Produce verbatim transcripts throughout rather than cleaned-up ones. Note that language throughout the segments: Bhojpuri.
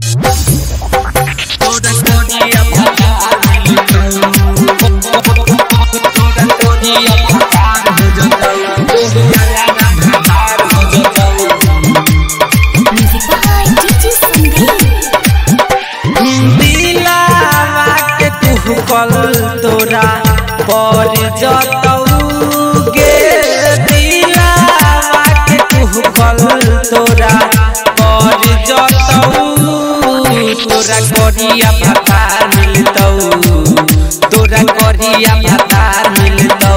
तोरा पर जतौगे दिलावा के कुहकल तोरा पर जतौ तोरा करिया भातार मिलतौ तोरा करिया भातार मिलतौ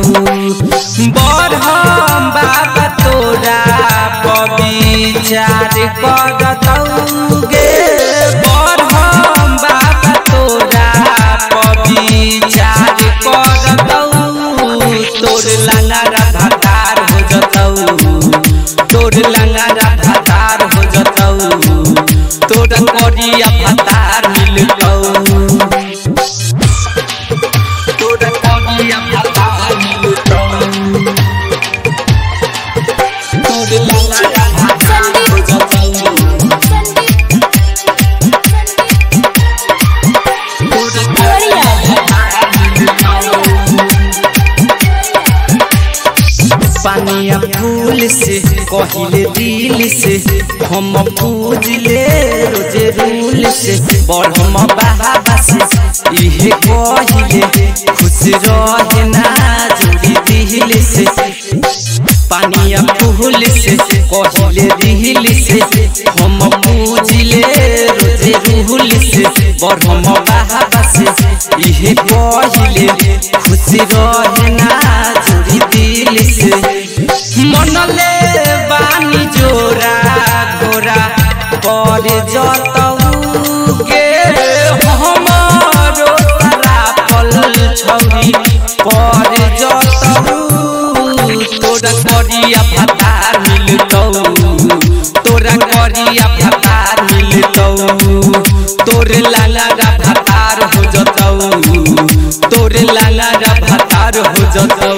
बरहम बाबा तोरा पविचार करतौगे बरहम बाबा तोरा विचार करतौ तोर लंगड़ा भातार हो जतौ तोर लंगड़ा भातार हो जतौ तोर करिया भातार मिलतौ तोर करिया भातार मिलतौ तोर लंगड़ा भातार हो जतौ पानिया फूल से कहिले दिल से हम पूजले रोजे रूल से बढ़म बाबा से इहे कहिले खुश रहे ना जोड़ी दिल से पानिया फूल से कहिले दिल से हम पूजले रोजे रूल से बढ़म बाबा से इहे कहिले खुश रहे ना जोड़ी दिल से मनले बानी जोरा गोरा पर जतौगे हमरो तारा पल छौरी पर जतौ तोरा करिया भातार मिलतौ तोरा करिया भातार मिलतौ तोर लंगड़ा भातार हो जतौ तोर लंगड़ा भातार हो जतौ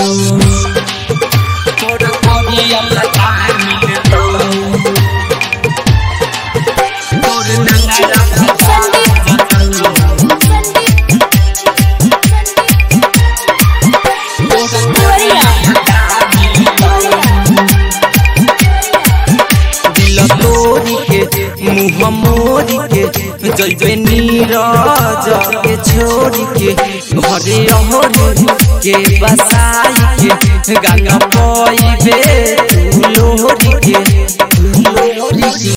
मुँह मोरी के जैबे नीरज के छोड़ी के घरे अहरी के बसाई के गंगा पैबे लोहरी के लोहरी